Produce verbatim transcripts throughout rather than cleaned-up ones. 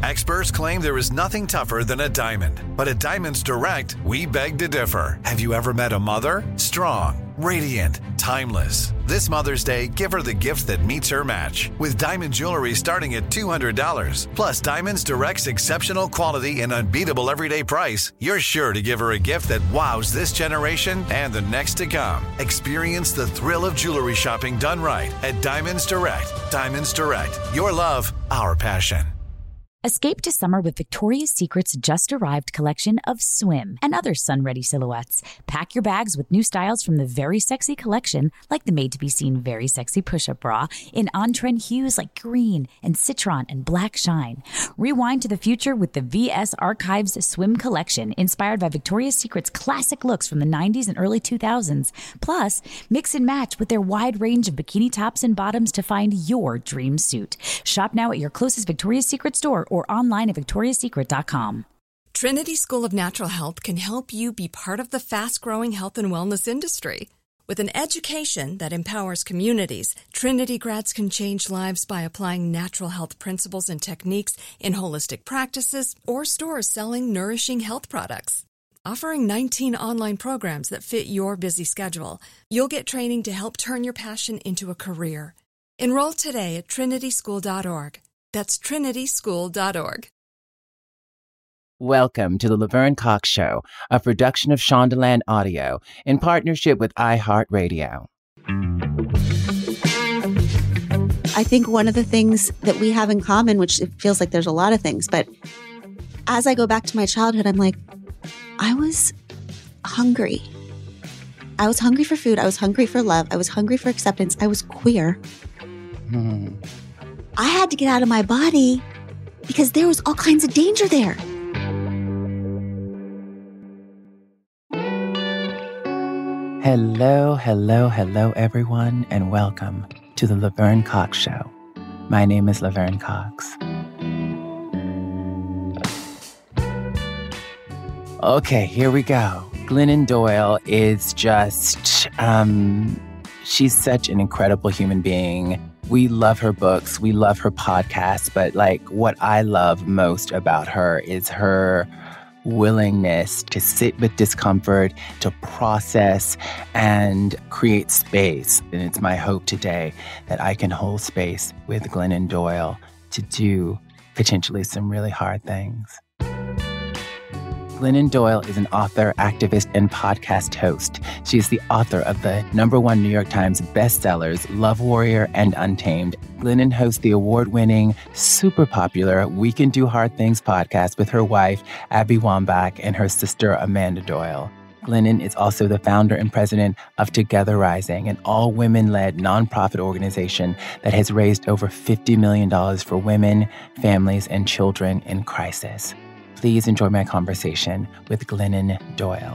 Experts claim there is nothing tougher than a diamond. But at Diamonds Direct, we beg to differ. Have you ever met a mother? Strong, radiant, timeless. This Mother's Day, give her the gift that meets her match. With diamond jewelry starting at two hundred dollars. Plus, Diamonds Direct's exceptional quality and unbeatable everyday price, you're sure to give her a gift that wows this generation and the next to come. Experience the thrill of jewelry shopping done right at Diamonds Direct. Diamonds Direct. Your love, our passion. Escape to summer with Victoria's Secret's just-arrived collection of swim and other sun-ready silhouettes. Pack your bags with new styles from the Very Sexy collection, like the made-to-be-seen Very Sexy push-up bra, in on-trend hues like green and citron and black shine. Rewind to the future with the V S Archives swim collection, inspired by Victoria's Secret's classic looks from the nineties and early two thousands. Plus, mix and match with their wide range of bikini tops and bottoms to find your dream suit. Shop now at your closest Victoria's Secret store or online at victorias secret dot com. Trinity School of Natural Health can help you be part of the fast-growing health and wellness industry. With an education that empowers communities, Trinity grads can change lives by applying natural health principles and techniques in holistic practices or stores selling nourishing health products. Offering nineteen online programs that fit your busy schedule, you'll get training to help turn your passion into a career. Enroll today at trinity school dot org. That's trinity school dot org. Welcome to the Laverne Cox Show, a production of Shondaland Audio in partnership with iHeartRadio. I think one of the things that we have in common, which it feels like there's a lot of things, but as I go back to my childhood, I'm like, I was hungry. I was hungry for food. I was hungry for love. I was hungry for acceptance. I was queer. Hmm. I had to get out of my body because there was all kinds of danger there. Hello, hello, hello, everyone, and welcome to the Laverne Cox Show. My name is Laverne Cox. Okay, here we go. Glennon Doyle is just, um, she's such an incredible human being. We love her books, we love her podcasts, but like what I love most about her is her willingness to sit with discomfort, to process and create space. And it's my hope today that I can hold space with Glennon Doyle to do potentially some really hard things. Glennon Doyle is an author, activist, and podcast host. She is the author of the number one New York Times bestsellers, Love Warrior and Untamed. Glennon hosts the award-winning, super popular We Can Do Hard Things podcast with her wife, Abby Wambach, and her sister, Amanda Doyle. Glennon is also the founder and president of Together Rising, an all-women-led nonprofit organization that has raised over fifty million dollars for women, families, and children in crisis. Please enjoy my conversation with Glennon Doyle.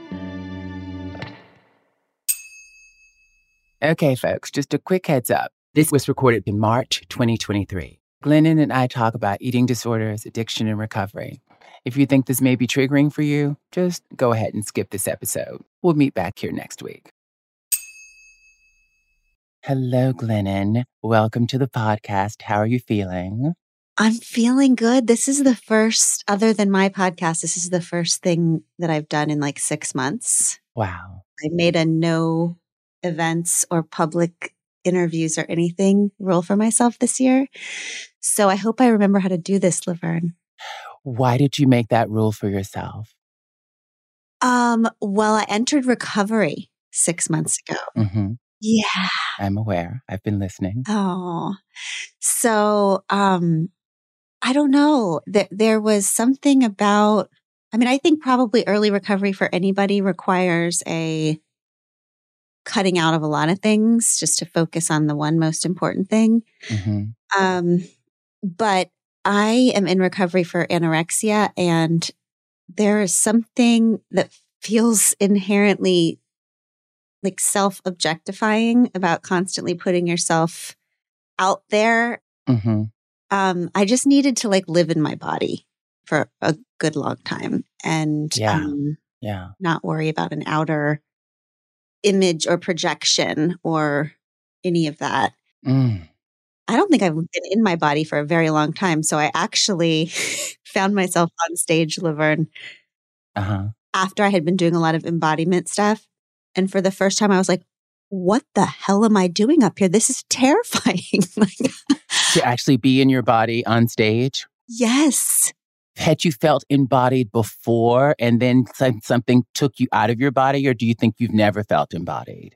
Okay, folks, just a quick heads up. This was recorded in March twenty twenty-three. Glennon and I talk about eating disorders, addiction, and recovery. If you think this may be triggering for you, just go ahead and skip this episode. We'll meet back here next week. Hello, Glennon. Welcome to the podcast. How are you feeling? I'm feeling good. This is the first, other than my podcast, this is the first thing that I've done in like six months. Wow. I made a no events or public interviews or anything rule for myself this year. So I hope I remember how to do this, Laverne. Why did you make that rule for yourself? Um, well, I entered recovery six months ago. Mm-hmm. Yeah. I'm aware. I've been listening. Oh, so, um, I don't know that there was something about, I mean, I think probably early recovery for anybody requires a cutting out of a lot of things just to focus on the one most important thing. Mm-hmm. Um, but I am in recovery for anorexia, and there is something that feels inherently like self-objectifying about constantly putting yourself out there. Mm-hmm. Um, I just needed to like live in my body for a good long time and Yeah. um, Yeah. not worry about an outer image or projection or any of that. Mm. I don't think I've been in my body for a very long time. So I actually found myself on stage, Laverne, Uh-huh. after I had been doing a lot of embodiment stuff. And for the first time, I was like, what the hell am I doing up here? This is terrifying. Like, To actually be in your body on stage? yes. Had you felt embodied before and then some- something took you out of your body, or do you think you've never felt embodied?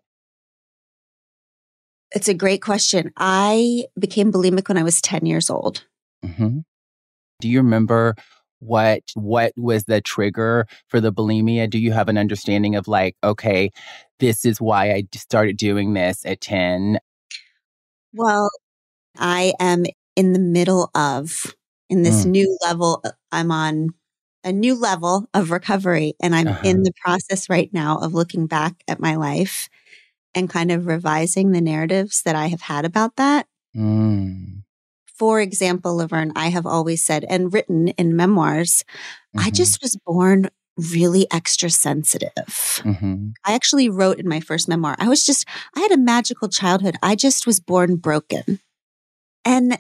It's a great question. I became bulimic when I was ten years old. Mm-hmm. Do you remember what what was the trigger for the bulimia? Do you have an understanding of like, okay, this is why I d- started doing this at ten? Well, I am in the middle of, in this Mm. new level, uh, I'm on a new level of recovery. And I'm Uh-huh. in the process right now of looking back at my life and kind of revising the narratives that I have had about that. Mm. For example, Laverne, I have always said and written in memoirs, I Mhm. just was born really extra sensitive. Mhm. I actually wrote in my first memoir, I was just, I had a magical childhood. I just was born broken. And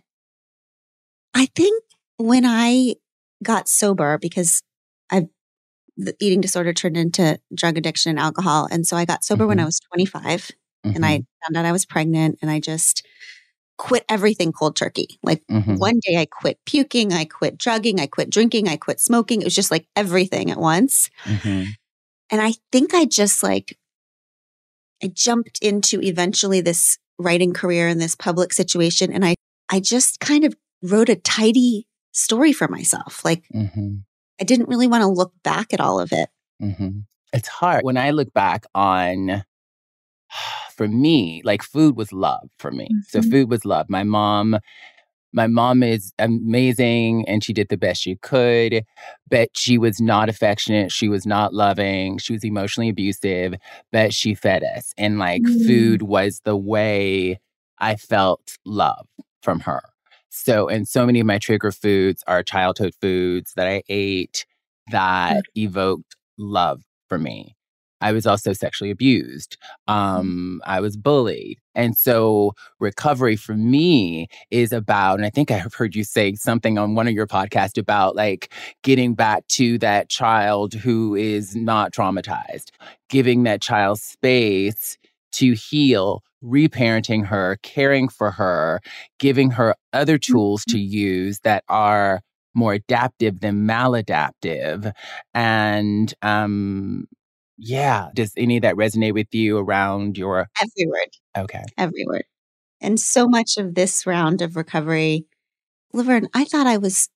I think when I got sober, because I, the eating disorder turned into drug addiction and alcohol. And so I got sober when I Mhm. was twenty-five and I Mhm. found out I was pregnant and I just quit everything cold turkey. Like Mhm. one day I quit puking, I quit drugging, I quit drinking, I quit smoking. It was just like everything at once. Mhm. And I think I just like, I jumped into eventually this writing career in this public situation. And I, I just kind of wrote a tidy story for myself. Like Mhm. I didn't really want to look back at all of it. Mhm. It's hard. When I look back on, for me, like food was love for me. So Mhm. food was love. My mom, my mom is amazing and she did the best she could, but she was not affectionate. She was not loving. She was emotionally abusive, but she fed us. And like Mm. food was the way I felt love from her. So, and so many of my trigger foods are childhood foods that I ate that evoked love for me. I was also sexually abused. Um, I was bullied. And so recovery for me is about, and I think I have heard you say something on one of your podcasts about like getting back to that child who is not traumatized, giving that child space to heal, reparenting her, caring for her, giving her other tools to use that are more adaptive than maladaptive. And um, yeah, does any of that resonate with you around your? Every word, Okay. every word. And so much of this round of recovery, Laverne, I thought I was,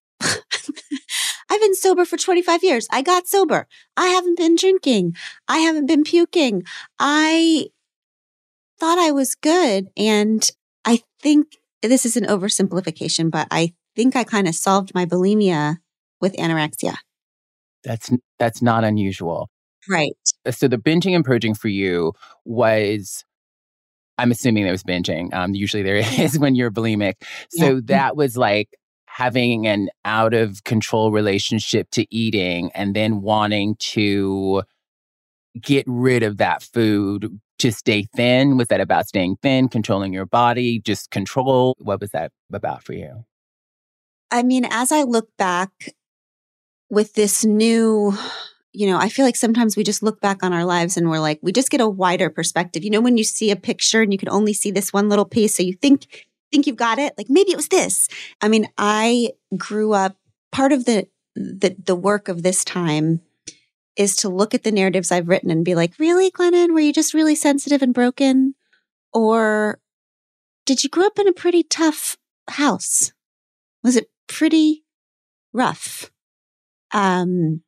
I've been sober for twenty-five years. I got sober. I haven't been drinking. I haven't been puking. I thought I was good. And I think this is an oversimplification, but I think I kind of solved my bulimia with anorexia. That's that's not unusual. Right. So the binging and purging for you was, I'm assuming there was binging. Um, usually there is when you're bulimic. So Yeah. that was like having an out of control relationship to eating and then wanting to get rid of that food to stay thin. Was that about staying thin, controlling your body, just control? What was that about for you? I mean, as I look back with this new, you know, I feel like sometimes we just look back on our lives and we're like, we just get a wider perspective. You know, when you see a picture and you can only see this one little piece, so you think think you've got it, like maybe it was this. I mean, I grew up, part of the the the work of this time is to look at the narratives I've written and be like, really, Glennon, were you just really sensitive and broken? Or did you grow up in a pretty tough house? Was it pretty rough? Um,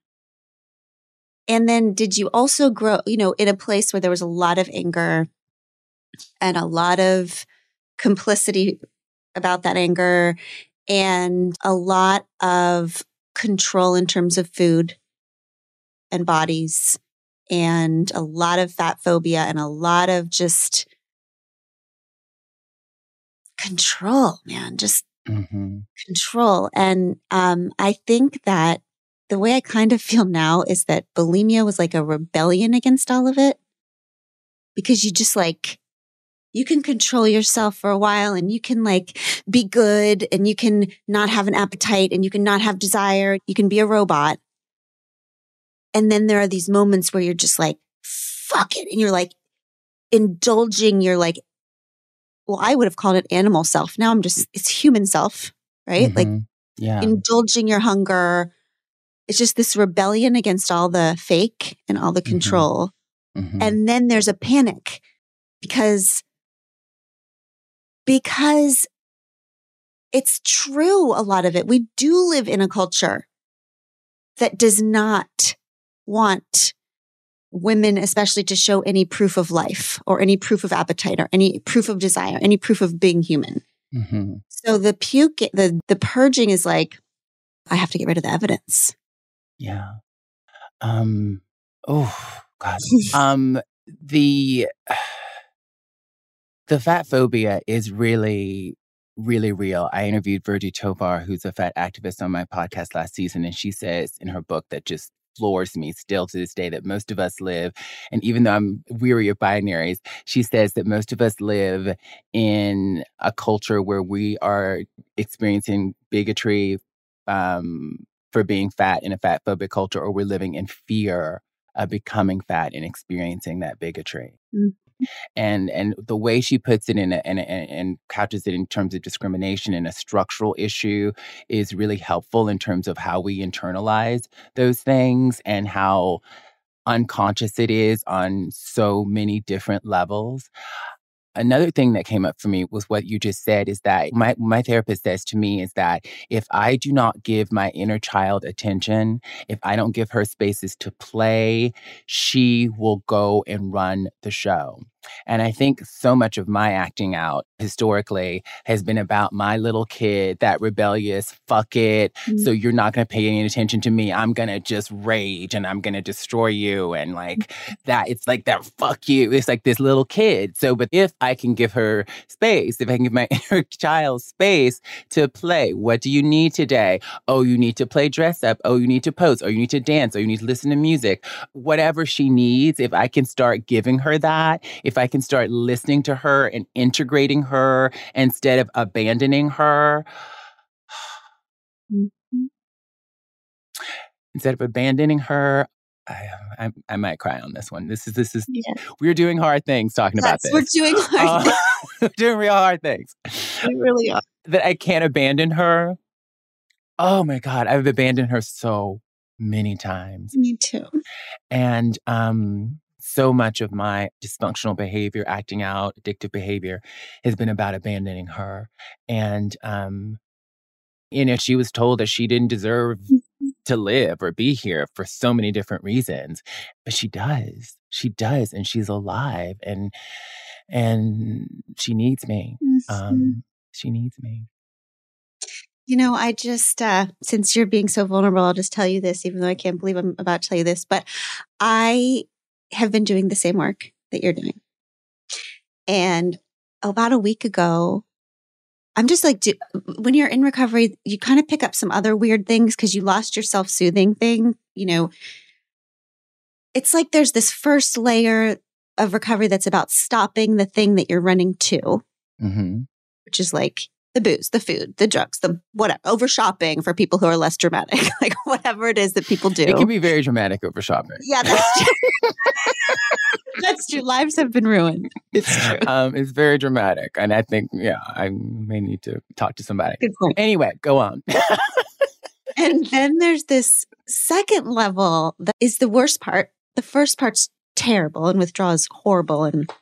and then did you also grow, you know, in a place where there was a lot of anger and a lot of complicity about that anger and a lot of control in terms of food and bodies and a lot of fat phobia and a lot of just control, man, just Mm-hmm. control. And um, I think that the way I kind of feel now is that bulimia was like a rebellion against all of it because you just like, you can control yourself for a while and you can like be good and you can not have an appetite and you can not have desire. You can be a robot. And then there are these moments where you're just like, fuck it. And you're like indulging your like, well, I would have called it animal self. Now I'm just, it's human self, right? Mm-hmm. Like yeah. indulging your hunger. It's just this rebellion against all the fake and all the control. Mm-hmm. And then there's a panic because Because it's true, a lot of it. We do live in a culture that does not want women, especially, to show any proof of life or any proof of appetite or any proof of desire, any proof of being human. Mm-hmm. So the puke, the, the purging is like, I have to get rid of the evidence. Yeah. Um, oh, God. um, the... The fat phobia is really, really real. I interviewed Virgie Tovar, who's a fat activist, on my podcast last season, and she says in her book that just floors me still to this day that most of us live, and even though I'm weary of binaries, she says that most of us live in a culture where we are experiencing bigotry um, for being fat in a fat phobic culture, or we're living in fear of becoming fat and experiencing that bigotry. Mm. And and the way she puts it in a, in a, and couches it in terms of discrimination and a structural issue is really helpful in terms of how we internalize those things and how unconscious it is on so many different levels. Another thing that came up for me was what you just said, is that my, my therapist says to me is that if I do not give my inner child attention, if I don't give her spaces to play, she will go and run the show. And I think so much of my acting out historically has been about my little kid, that rebellious, fuck it. Mm-hmm. So you're not going to pay any attention to me. I'm going to just rage and I'm going to destroy you. And like that, it's like that, fuck you. It's like this little kid. So, but if I can give her space, if I can give my inner child space to play, what do you need today? Oh, you need to play dress up. Oh, you need to pose. Oh, you need to dance. Oh, you need to listen to music. Whatever she needs, if I can start giving her that, if I can start listening to her and integrating her instead of abandoning her, mm-hmm. instead of abandoning her, I, I, I might cry on this one. This is, this is, yeah. We're doing hard things talking yes, about this. We're doing hard uh, things. We're doing real hard things. We really are. That I can't abandon her. Oh my God, I've abandoned her so many times. Me too. And, um, so much of my dysfunctional behavior, acting out, addictive behavior has been about abandoning her. And, um, you know, she was told that she didn't deserve to live or be here for so many different reasons, but she does. She does. And she's alive and, and she needs me. Mm-hmm. Um, she needs me. You know, I just, uh, since you're being so vulnerable, I'll just tell you this, even though I can't believe I'm about to tell you this, but I have been doing the same work that you're doing. And about a week ago, I'm just like, do, when you're in recovery, you kind of pick up some other weird things because you lost your self-soothing thing. You know, it's like there's this first layer of recovery that's about stopping the thing that you're running to, mm-hmm. which is like the booze, the food, the drugs, the whatever, over shopping for people who are less dramatic, like whatever it is that people do. It can be very dramatic over shopping. Yeah, that's true. That's true. Lives have been ruined. It's true. Um, it's very dramatic. And I think, yeah, I may need to talk to somebody. Good point. Anyway, go on. And then there's this second level that is the worst part. The first part's terrible and withdrawal is horrible. And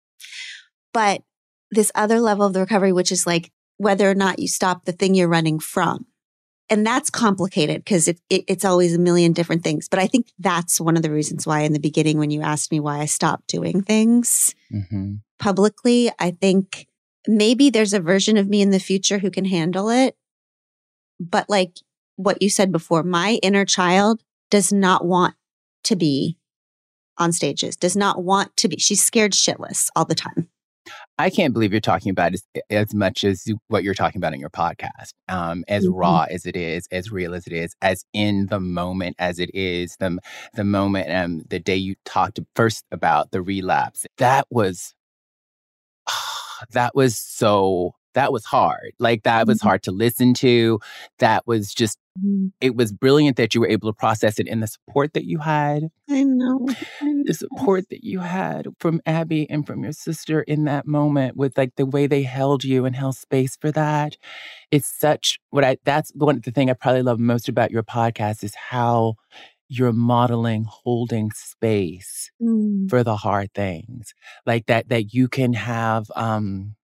but this other level of the recovery, which is like whether or not you stop the thing you're running from. And that's complicated because it, it, it's always a million different things. But I think that's one of the reasons why in the beginning, when you asked me why I stopped doing things mm-hmm. publicly, I think maybe there's a version of me in the future who can handle it. But like what you said before, my inner child does not want to be on stages, does not want to be. She's scared shitless all the time. I can't believe you're talking about as, as much as what you're talking about in your podcast, um, as mm-hmm. raw as it is, as real as it is, as in the moment as it is, the, the moment, um, the day you talked first about the relapse. That was, oh, that was so, that was hard. Like that was Mm-hmm. hard to listen to. That was just, Mm-hmm. it was brilliant that you were able to process it, and the support that you had. I know. The support that you had from Abby and from your sister in that moment, with like the way they held you and held space for that. It's such what I, that's one the thing I probably love most about your podcast is how you're modeling holding space Mm. for the hard things. Like that, that you can have, um,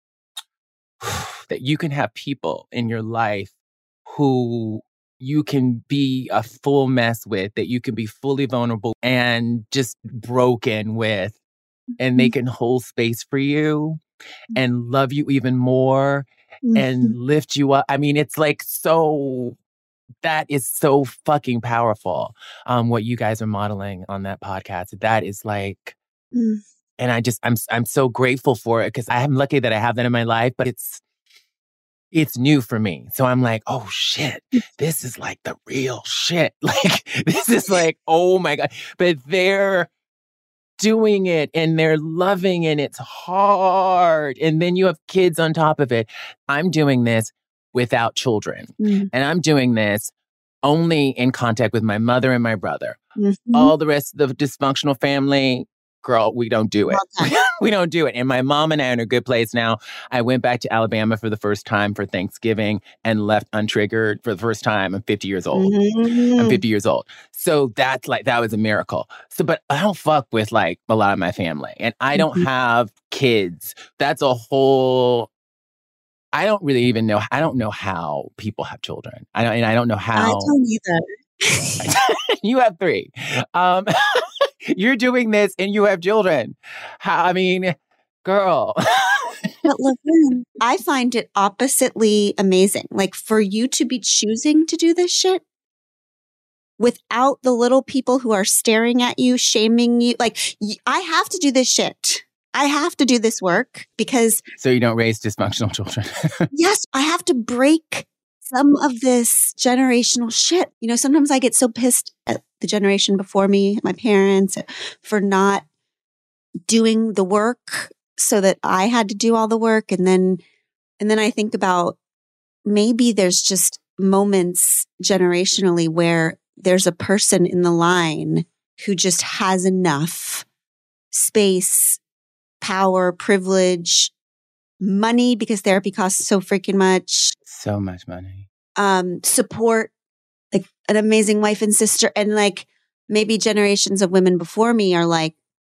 that you can have people in your life who you can be a full mess with, that you can be fully vulnerable and just broken with, and they can hold space for you and love you even more and Mhm. lift you up. I mean, it's like so, that is so fucking powerful. Um, what you guys are modeling on that podcast, that is like, Mm. and I just, I'm, I'm so grateful for it because I'm lucky that I have that in my life, but it's, it's new for me. So I'm like, oh shit, this is like the real shit. Like, this is like, oh my God. But they're doing it and they're loving and it's hard. And then you have kids on top of it. I'm doing this without children. Mm. And I'm doing this only in contact with my mother and my brother. Mhm. All the rest of the dysfunctional family, girl, we don't do it. Well done. We don't do it. And my mom and I are in a good place now. I went back to Alabama for the first time for Thanksgiving and left untriggered for the first time. I'm fifty years old. Mhm. I'm fifty years old. So that's like, that was a miracle. So, but I don't fuck with like a lot of my family and I don't Mhm. have kids. That's a whole, I don't really even know. I don't know how people have children. I don't, and I don't know I how. don't either. You have three. Um, you're doing this and you have children. How, I mean, girl. But Laverne, I find it oppositely amazing. Like for you to be choosing to do this shit without the little people who are staring at you, shaming you. Like y- I have to do this shit. I have to do this work because So you don't raise dysfunctional children. yes, I have to break some of this generational shit. You know, sometimes I get so pissed at the generation before me, my parents, for not doing the work so that I had to do all the work. And then, and then I think about maybe there's just moments generationally where there's a person in the line who just has enough space, power, privilege, money, because therapy costs so freaking much, So much money. um, support, like an amazing wife and sister. And like maybe generations of women before me are like,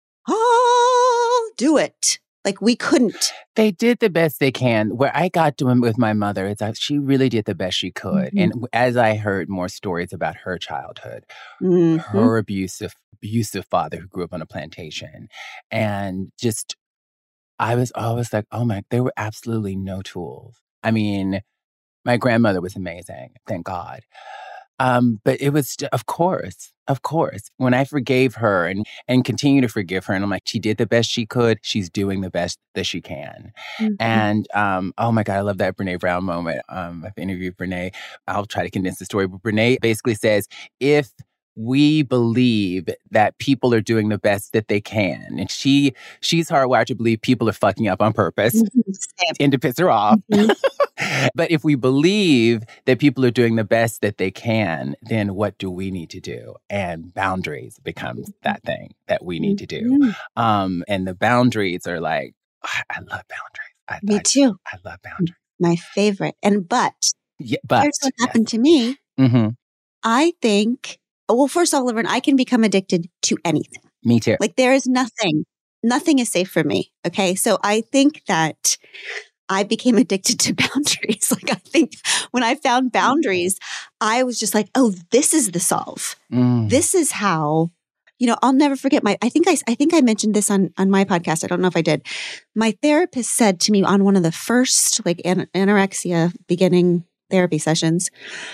oh, do it. Like we couldn't. They did the best they can. Where I got to him with my mother, it's like she really did the best she could. Mhm. And as I heard more stories about her childhood, Mhm. her abusive, abusive father who grew up on a plantation, and just, I was always like, oh my, there were absolutely no tools. I mean, my grandmother was amazing, thank God. Um, but it was, of course, of course, when I forgave her and, and continue to forgive her, and I'm like, she did the best she could. She's doing the best that she can. Mhm. And, um, oh my God, I love that Brene Brown moment. Um, I've interviewed Brene. I'll try to condense the story, but Brene basically says, if we believe that people are doing the best that they can, and she, she's hardwired to believe people are fucking up on purpose Mhm. Same. and to piss her off. Mhm. But if we believe that people are doing the best that they can, then what do we need to do? And boundaries becomes that thing that we need to do. Mhm. Um, and the boundaries are like, I, I love boundaries. I, Me I, too. I love boundaries. My favorite. And but Yeah, but here's what happened to me. hmm I think, well, first of all, Laverne, I can become addicted to anything. Me too. Like there is nothing, nothing is safe for me. Okay. So I think that I became addicted to boundaries. Like I think when I found boundaries, I was just like, oh, this is the solve. Mm. This is how, you know, I'll never forget my, I think I, I think I mentioned this on, on my podcast. I don't know if I did. My therapist said to me on one of the first like an- anorexia beginning therapy sessions,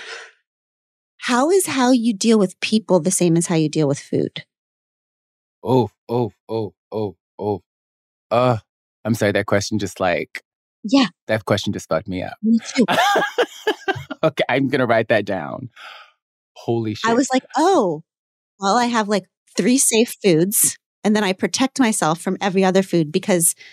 how is how you deal with people the same as how you deal with food? Oh, oh, oh, oh, oh. Uh, I'm sorry. That question just like, Yeah, that question just fucked me up. me too. Okay, I'm going to write that down. Holy shit. I was like, oh, well, I have like three safe foods and then I protect myself from every other food because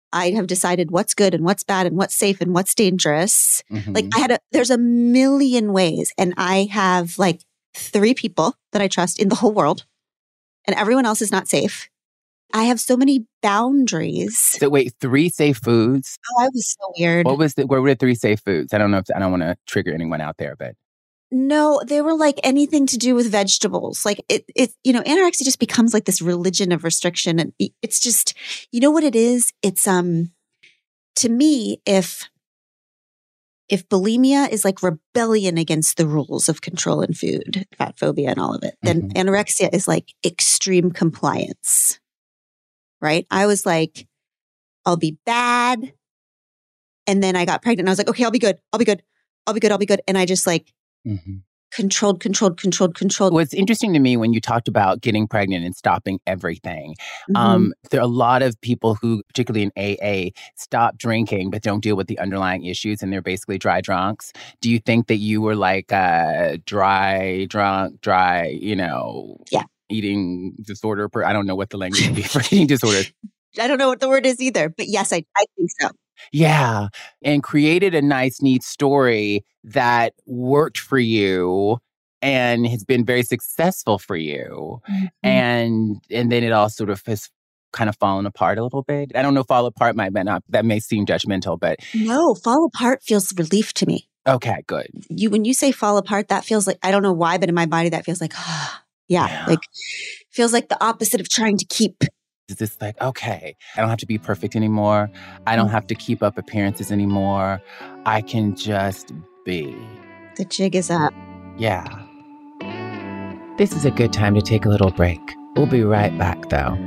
I have decided what's good and what's bad and what's safe and what's dangerous. Mm-hmm. Like I had a, there's a million ways. And I have like three people that I trust in the whole world and everyone else is not safe. I have so many boundaries. So wait, three safe foods? Oh, I was so weird. What was the, where were the three safe foods? I don't know if, I don't want to trigger anyone out there, but. No, they were like anything to do with vegetables. Like it, it, you know, anorexia just becomes like this religion of restriction. And it's just, you know what it is? It's, um, to me, if, if bulimia is like rebellion against the rules of control in food, fat phobia and all of it, then mm-hmm. anorexia is like extreme compliance, right? I was like, I'll be bad. And then I got pregnant and I was like, okay, I'll be good. I'll be good. I'll be good. I'll be good. And I just like, Mm-hmm. controlled, controlled, controlled, controlled. What's interesting to me when you talked about getting pregnant and stopping everything, mm-hmm. um, there are a lot of people who, particularly in A A, stop drinking but don't deal with the underlying issues and they're basically dry drunks. Do you think that you were like uh, dry, drunk, dry, you know, yeah. eating disorder? Per- I don't know what the language would be for eating disorders. I don't know what the word is either, but yes, I, I think so. Yeah. And created a nice, neat story that worked for you and has been very successful for you. Mm-hmm. And and then it all sort of has kind of fallen apart a little bit. I don't know, fall apart might not, that may seem judgmental, but. No, fall apart feels relief to me. Okay, good. You when you say fall apart, that feels like, I don't know why, but in my body that feels like, oh, yeah, yeah. like feels like the opposite of trying to keep. It's just like, okay, I don't have to be perfect anymore. I don't have to keep up appearances anymore. I can just be. The jig is up. Yeah. This is a good time to take a little break. We'll be right back, though.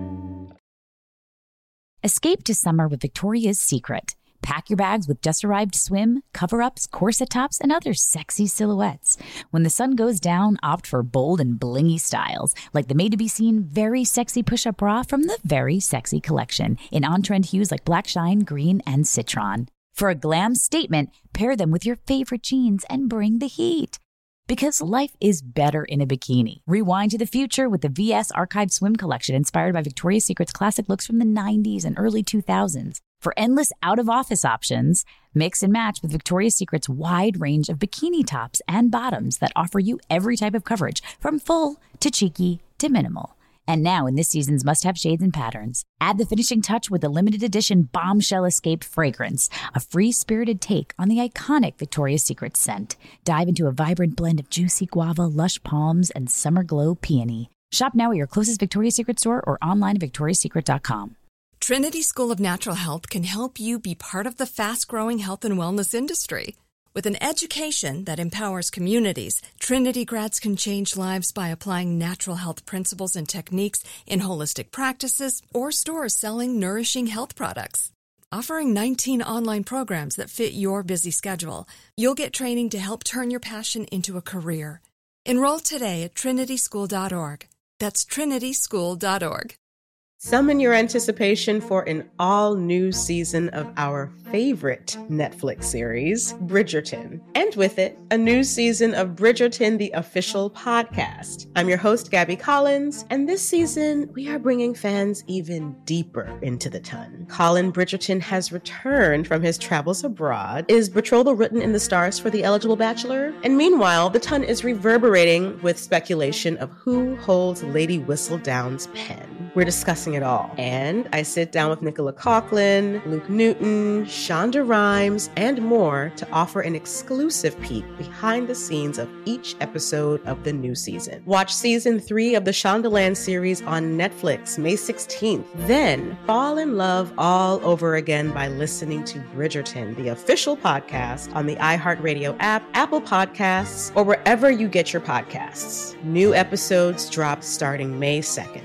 Escape to summer with Victoria's Secret. Pack your bags with just-arrived swim, cover-ups, corset tops, and other sexy silhouettes. When the sun goes down, opt for bold and blingy styles, like the made-to-be-seen Very Sexy Push-Up Bra from the Very Sexy collection, in on-trend hues like black shine, green, and citron. For a glam statement, pair them with your favorite jeans and bring the heat. Because life is better in a bikini. Rewind to the future with the V S Archive Swim Collection, inspired by Victoria's Secret's classic looks from the nineties and early two thousands. For endless out-of-office options, mix and match with Victoria's Secret's wide range of bikini tops and bottoms that offer you every type of coverage, from full to cheeky to minimal. And now in this season's must-have shades and patterns, add the finishing touch with the limited edition Bombshell Escape fragrance, a free-spirited take on the iconic Victoria's Secret scent. Dive into a vibrant blend of juicy guava, lush palms, and summer glow peony. Shop now at your closest Victoria's Secret store or online at victorias secret dot com. Trinity School of Natural Health can help you be part of the fast-growing health and wellness industry. With an education that empowers communities, Trinity grads can change lives by applying natural health principles and techniques in holistic practices or stores selling nourishing health products. Offering nineteen online programs that fit your busy schedule, you'll get training to help turn your passion into a career. Enroll today at trinity school dot org. That's trinity school dot org. Summon your anticipation for an all-new season of our favorite Netflix series, Bridgerton. And with it, a new season of Bridgerton, the official podcast. I'm your host, Gabby Collins, and this season, we are bringing fans even deeper into the ton. Colin Bridgerton has returned from his travels abroad. Is betrothal written in the stars for the eligible bachelor? And meanwhile, the ton is reverberating with speculation of who holds Lady Whistledown's pen. We're discussing it all. And I sit down with Nicola Coughlan, Luke Newton, Shonda Rhimes, and more to offer an exclusive peek behind the scenes of each episode of the new season. Watch season three of the Shondaland series on Netflix May sixteenth. Then fall in love all over again by listening to Bridgerton, the official podcast, on the iHeartRadio app, Apple Podcasts, or wherever you get your podcasts. New episodes drop starting May second.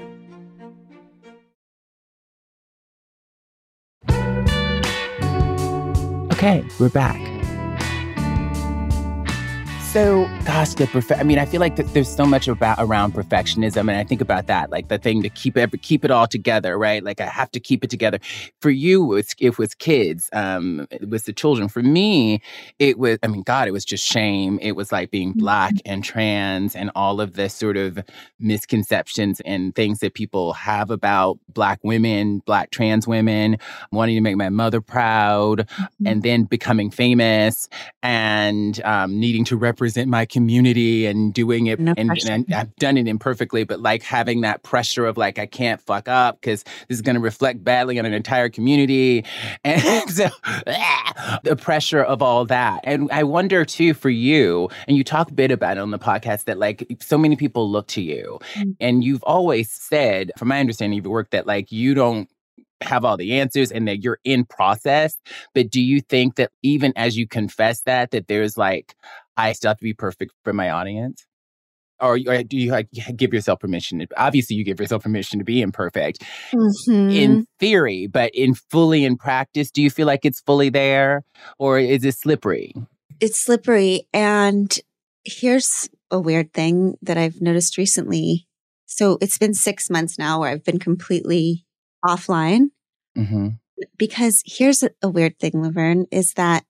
Okay, we're back. So, gosh, the perfe- I mean, I feel like that there's so much about around perfectionism, and I think about that, like the thing to keep it, keep it all together, right? Like I have to keep it together. For you, it's, it was kids, um, it was the children. For me, it was, I mean, God, it was just shame. It was like being Black and trans and all of the sort of misconceptions and things that people have about Black women, Black trans women, wanting to make my mother proud, mm-hmm. and then becoming famous and um, needing to represent my community and doing it. No and, and I've done it imperfectly, but like having that pressure of like, I can't fuck up because this is going to reflect badly on an entire community. And so the pressure of all that. And I wonder too, for you, and you talk a bit about it on the podcast, that like so many people look to you, mm-hmm. and you've always said, from my understanding of your work, that like you don't have all the answers and that you're in process. But do you think that even as you confess that, that there's like, I still have to be perfect for my audience? Or, or do you like, give yourself permission? Obviously, you give yourself permission to be imperfect mm-hmm. in theory, but in fully in practice, do you feel like it's fully there, or is it slippery? It's slippery. And here's a weird thing that I've noticed recently. So it's been six months now where I've been completely offline. Mm-hmm. Because here's a, a weird thing, Laverne, is that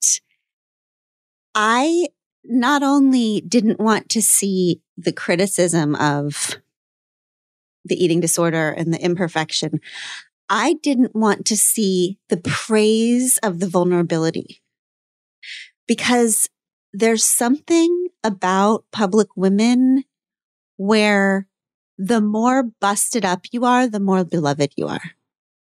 I not only didn't want to see the criticism of the eating disorder and the imperfection, I didn't want to see the praise of the vulnerability. Because there's something about public women where the more busted up you are, the more beloved you are.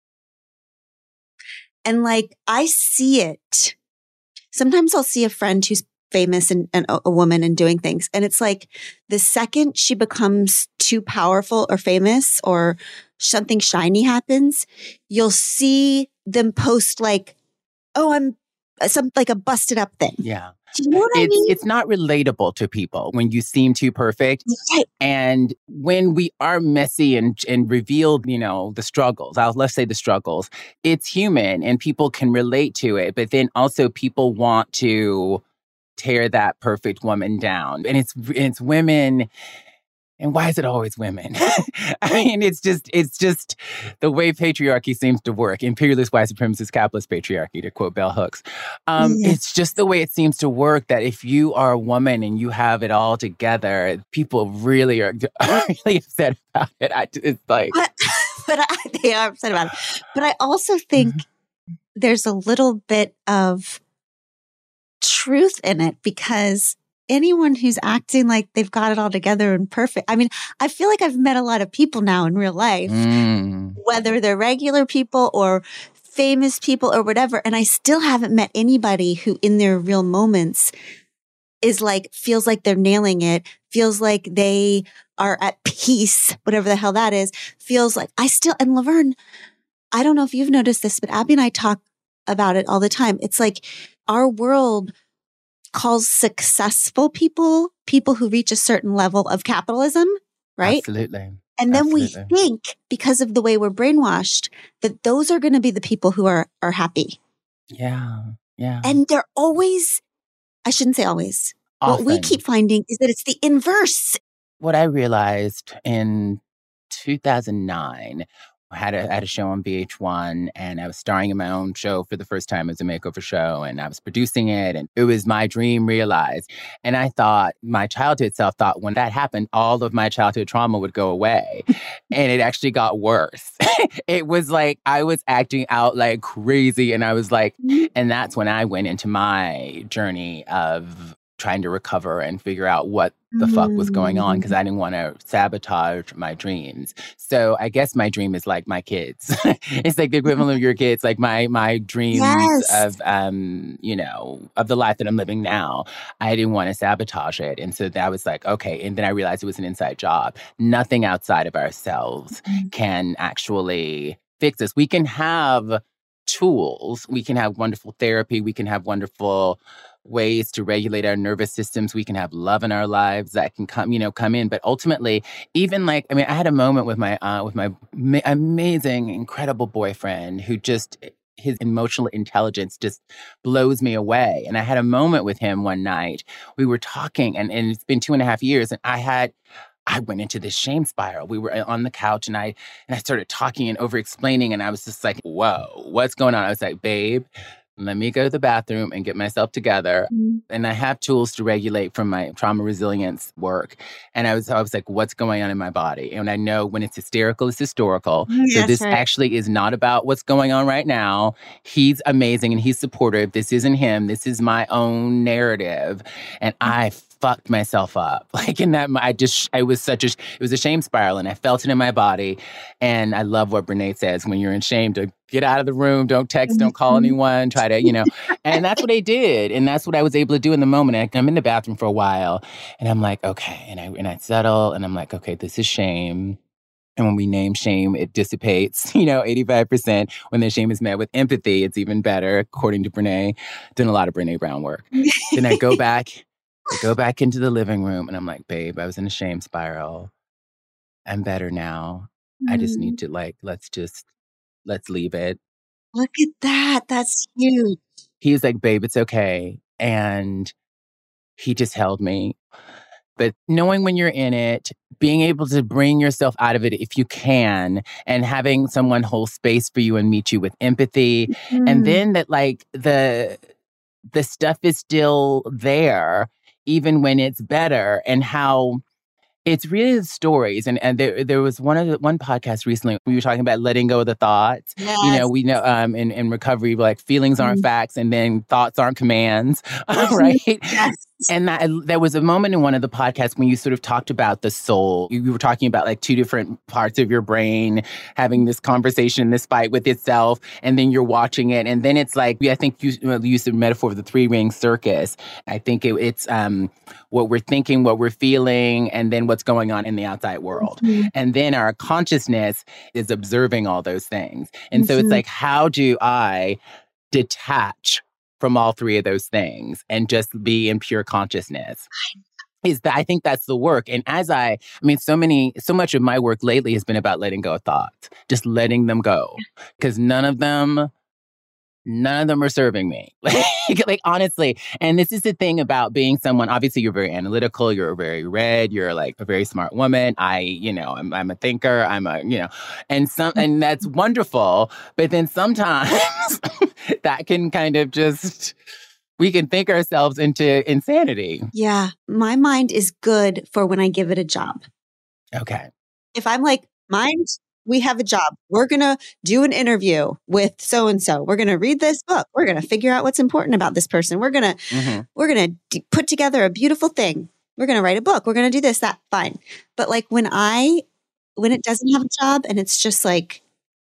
And like, I see it. Sometimes I'll see a friend who's famous and, and a, a woman and doing things. And it's like the second she becomes too powerful or famous or something shiny happens, you'll see them post like, oh, I'm some like a busted up thing. Yeah. Do you know what it's, I mean? It's not relatable to people when you seem too perfect. Right. And when we are messy and, and revealed, you know, the struggles, I'll, let's say the struggles, it's human and people can relate to it. But then also people want to tear that perfect woman down. And it's it's women. And why is it always women? I mean, it's just it's just the way patriarchy seems to work. Imperialist, white supremacist, capitalist patriarchy, to quote Bell Hooks. Um, yes. It's just the way it seems to work, that if you are a woman and you have it all together, people really are really upset about it. I, it's like... But, but I, they are upset about it. But I also think mm-hmm. there's a little bit of truth in it, because anyone who's acting like they've got it all together and perfect. I mean, I feel like I've met a lot of people now in real life, mm. whether they're regular people or famous people or whatever. And I still haven't met anybody who in their real moments is like, feels like they're nailing it, feels like they are at peace, whatever the hell that is, feels like I still, and Laverne, I don't know if you've noticed this, but Abby and I talk about it all the time. It's like our world calls successful people, people who reach a certain level of capitalism, right? Absolutely. And then Absolutely. we think, because of the way we're brainwashed, that those are going to be the people who are, are happy. Yeah. Yeah. And they're always, I shouldn't say always. Often. What we keep finding is that it's the inverse. What I realized in two thousand nine, I had a, I had a show on V H one, and I was starring in my own show for the first time as a makeover show, and I was producing it, and it was my dream realized. And I thought, my childhood self thought when that happened, all of my childhood trauma would go away. And it actually got worse. It was like I was acting out like crazy, and I was like, and that's when I went into my journey of trying to recover and figure out what the mm. fuck was going on, because I didn't want to sabotage my dreams. So I guess my dream is like my kids. It's like the equivalent of your kids, like my my dreams yes. of um you know of the life that I'm living now. I didn't want to sabotage it, and so that was like, okay. And then I realized it was an inside job. Nothing outside of ourselves mm. can actually fix us. We can have tools. We can have wonderful therapy. We can have wonderful ways to regulate our nervous systems. We can have love in our lives that can come, you know, come in. But ultimately, even like, I mean, I had a moment with my, uh, with my ma- amazing, incredible boyfriend who just, his emotional intelligence just blows me away. And I had a moment with him one night. We were talking, and, and it's been two and a half years, and I had I went into this shame spiral. We were on the couch, and I and I started talking and over explaining, and I was just like, whoa, what's going on? I was like, babe, let me go to the bathroom and get myself together. Mm-hmm. And I have tools to regulate from my trauma resilience work. And I was I was like, what's going on in my body? And I know when it's hysterical, it's historical. Yes, so this right. actually is not about what's going on right now. He's amazing and he's supportive. This isn't him. This is my own narrative. And I fucked myself up. Like in that, I just, I was such a, it was a shame spiral, and I felt it in my body. And I love what Brene says, when you're in shame, to get out of the room, don't text, don't call anyone, try to, you know, and that's what I did. And that's what I was able to do in the moment. And I'm in the bathroom for a while, and I'm like, okay. And I, and I settle, and I'm like, okay, this is shame. And when we name shame, it dissipates, you know, eighty-five percent. When the shame is met with empathy, it's even better, according to Brene. Done a lot of Brene Brown work. Then I go back, I go back into the living room, and I'm like, babe, I was in a shame spiral. I'm better now. Mm. I just need to like, let's just, let's leave it. Look at that. That's huge. He's like, babe, it's okay. And he just held me. But knowing when you're in it, being able to bring yourself out of it if you can, and having someone hold space for you and meet you with empathy. Mm. And then that like the the stuff is still there, even when it's better, and how it's really the stories. And and there there was one of the, one podcast recently, we were talking about letting go of the thoughts. Yes. You know, we know um, in, in recovery, like feelings aren't mm. facts, and then thoughts aren't commands, right? Yes. And that, there was a moment in one of the podcasts when you sort of talked about the soul. You were talking about like two different parts of your brain having this conversation, this fight with itself, and then you're watching it. And then it's like, I think you used the metaphor of the three-ring circus. I think it, it's um, what we're thinking, what we're feeling, and then what's going on in the outside world. Mm-hmm. And then our consciousness is observing all those things. And mm-hmm. so it's like, how do I detach from all three of those things and just be in pure consciousness? Is that I think that's the work. And as I, I mean, so many, so much of my work lately has been about letting go of thoughts, just letting them go, because none of them, none of them are serving me. Like, honestly. And this is the thing about being someone, obviously you're very analytical, you're very read, you're like a very smart woman. I, you know, I'm, I'm a thinker, I'm a, you know, and some, and that's wonderful. But then sometimes that can kind of just, we can think ourselves into insanity. Yeah. My mind is good for when I give it a job. Okay. If I'm like, mind, we have a job. We're going to do an interview with so-and-so. We're going to read this book. We're going to figure out what's important about this person. We're going to, mm-hmm. we're going to d- put together a beautiful thing. We're going to write a book. We're going to do this, that, fine. But like when I, when it doesn't have a job and it's just like,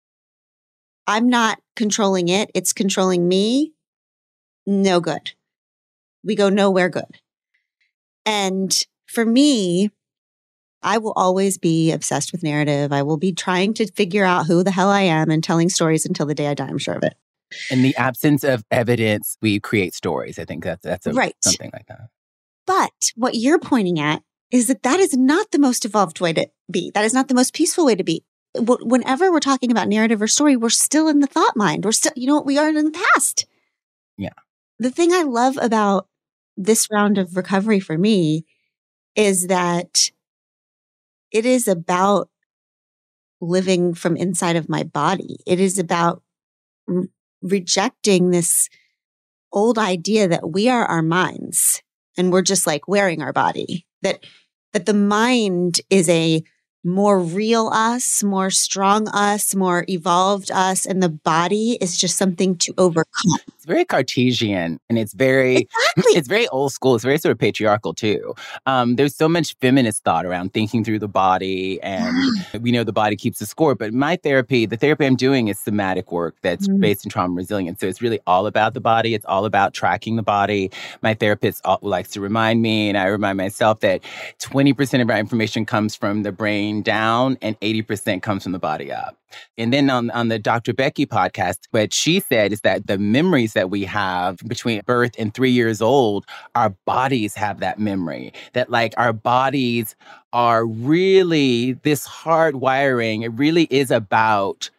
I'm not controlling it, it's controlling me, no good. We go nowhere good. And for me, I will always be obsessed with narrative. I will be trying to figure out who the hell I am and telling stories until the day I die. I'm sure of it. In the absence of evidence, we create stories. I think that's, that's a, right. something like that. But what you're pointing at is that that is not the most evolved way to be. That is not the most peaceful way to be. Whenever we're talking about narrative or story, we're still in the thought mind. We're still, you know what, we are in the past. Yeah. The thing I love about this round of recovery for me is that it is about living from inside of my body. It is about re- rejecting this old idea that we are our minds and we're just like wearing our body, that, that the mind is a more real us, more strong us, more evolved us, and the body is just something to overcome. It's very Cartesian, and it's very, exactly. it's very old school. It's very sort of patriarchal too. Um, there's so much feminist thought around thinking through the body, and we know the body keeps the score. But my therapy, the therapy I'm doing is somatic work that's mm. based in trauma resilience. So it's really all about the body. It's all about tracking the body. My therapist all, likes to remind me, and I remind myself that twenty percent of our information comes from the brain down and eighty percent comes from the body up. And then on, on the Doctor Becky podcast, what she said is that the memories that we have between birth and three years old, our bodies have that memory. That like our bodies are really this hard wiring. It really is about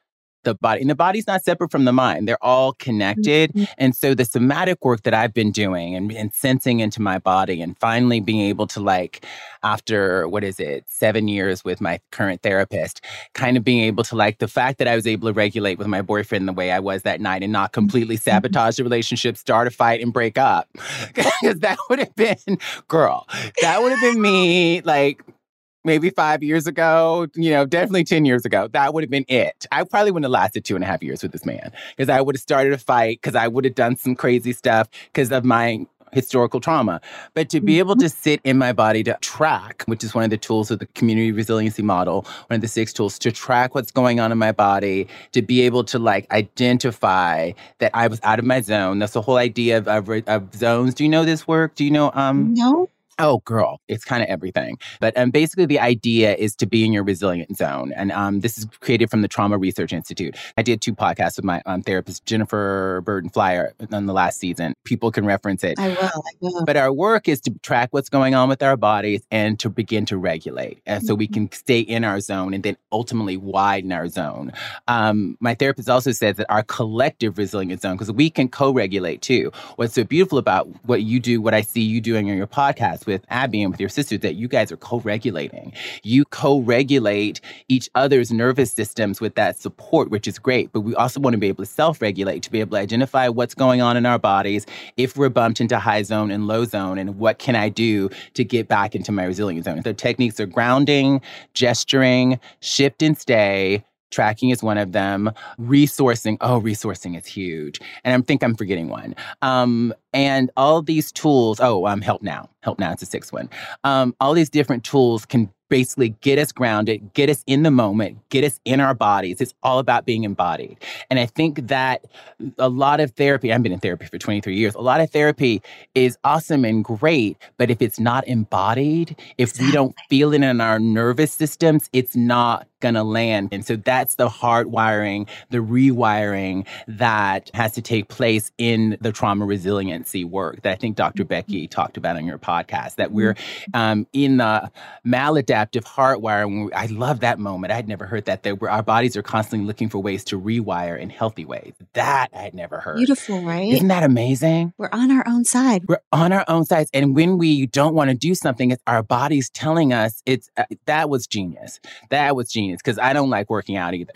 the body. And the body's not separate from the mind. They're all connected. Mm-hmm. And so the somatic work that I've been doing and, and sensing into my body and finally being able to like, after, what is it, seven years with my current therapist, kind of being able to like the fact that I was able to regulate with my boyfriend the way I was that night and not completely sabotage the relationship, start a fight and break up. Because that would have been, girl, that would have been me like, maybe five years ago, you know, definitely ten years ago, that would have been it. I probably wouldn't have lasted two and a half years with this man because I would have started a fight because I would have done some crazy stuff because of my historical trauma. But to be able to sit in my body to track, which is one of the tools of the community resiliency model, one of the six tools, to track what's going on in my body, to be able to like identify that I was out of my zone. That's the whole idea of, of, of zones. Do you know this work? Do you know? Um, no. Oh, girl, it's kind of everything. But um, basically, the idea is to be in your resilient zone. And um, this is created from the Trauma Research Institute. I did two podcasts with my um, therapist, Jennifer Burden-Flyer, on the last season. People can reference it. I will, I will. But our work is to track what's going on with our bodies and to begin to regulate. And so mm-hmm. we can stay in our zone and then ultimately widen our zone. Um, my therapist also says that our collective resilient zone, because we can co-regulate too. What's so beautiful about what you do, what I see you doing on your podcast with Abby and with your sisters, that you guys are co-regulating. You co-regulate each other's nervous systems with that support, which is great. But we also want to be able to self-regulate, to be able to identify what's going on in our bodies, if we're bumped into high zone and low zone, and what can I do to get back into my resilient zone. So techniques are grounding, gesturing, shift and stay. Tracking is one of them. Resourcing. Oh, resourcing is huge. And I think I'm forgetting one. Um, and all these tools. Oh, um, Help Now. Help Now is the sixth one. Um, all these different tools can basically get us grounded, get us in the moment, get us in our bodies. It's all about being embodied. And I think that a lot of therapy, I've been in therapy for twenty-three years, a lot of therapy is awesome and great, but if it's not embodied, if exactly. we don't feel it in our nervous systems, it's not going to land. And so that's the hardwiring, the rewiring that has to take place in the trauma resiliency work that I think Doctor Becky talked about on your podcast, that we're um, in the maladaptive hardwiring. I love that moment. I had never heard that, that where our bodies are constantly looking for ways to rewire in healthy ways. That I had never heard. Beautiful, right? Isn't that amazing? We're on our own side. We're on our own sides. And when we don't want to do something, it's our body's telling us it's uh, that was genius. That was genius. Because I don't like working out either.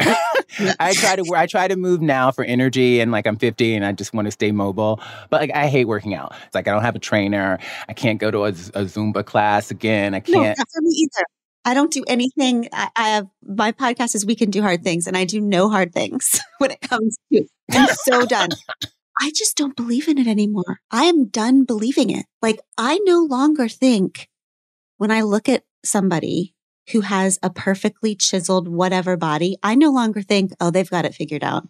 I try to I try to move now for energy, and like I'm fifty and I just want to stay mobile. But like I hate working out. It's like I don't have a trainer. I can't go to a, a Zumba class again. I can't. No, not for me either. I don't do anything. I, I have my podcast is We Can Do Hard Things, and I do no hard things when it comes to. I'm so done. I just don't believe in it anymore. I am done believing it. Like I no longer think when I look at somebody who has a perfectly chiseled whatever body, I no longer think, oh, they've got it figured out.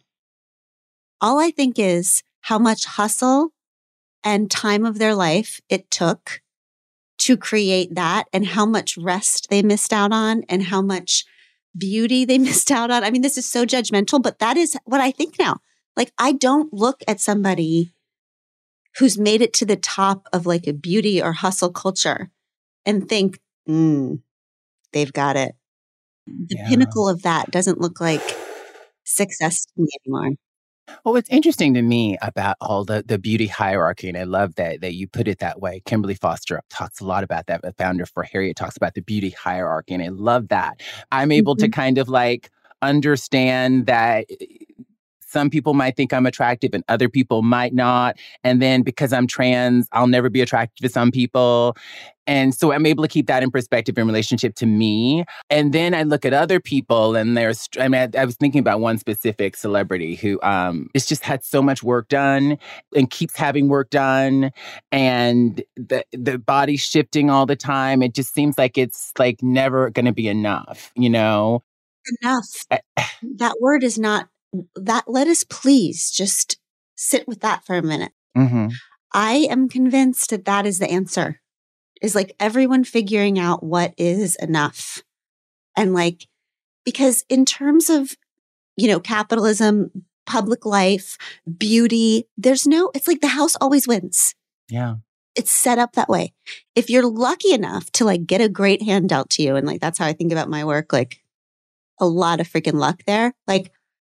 All I think is how much hustle and time of their life it took to create that, and how much rest they missed out on, and how much beauty they missed out on. I mean, this is so judgmental, but that is what I think now. Like, I don't look at somebody who's made it to the top of like a beauty or hustle culture and think, hmm, they've got it. The yeah. pinnacle of that doesn't look like success to me anymore. Well, what's interesting to me about all the, the beauty hierarchy, and I love that that you put it that way. Kimberly Foster talks a lot about that. The founder for Harriet talks about the beauty hierarchy, and I love that. I'm able mm-hmm. to kind of like understand that some people might think I'm attractive and other people might not. And then because I'm trans, I'll never be attracted to some people. And so I'm able to keep that in perspective in relationship to me. And then I look at other people, and there's, I mean, I, I was thinking about one specific celebrity who um, has just had so much work done and keeps having work done. And the, the body's shifting all the time. It just seems like it's like never going to be enough, you know? Enough. That word is not, that let us please just sit with that for a minute. Mm-hmm. I am convinced that that is the answer. Is like everyone figuring out what is enough. And like, because in terms of, you know, capitalism, public life, beauty, there's no, it's like the house always wins. Yeah. It's set up that way. If you're lucky enough to like get a great hand dealt to you, and like, that's how I think about my work, like a lot of freaking luck there. Like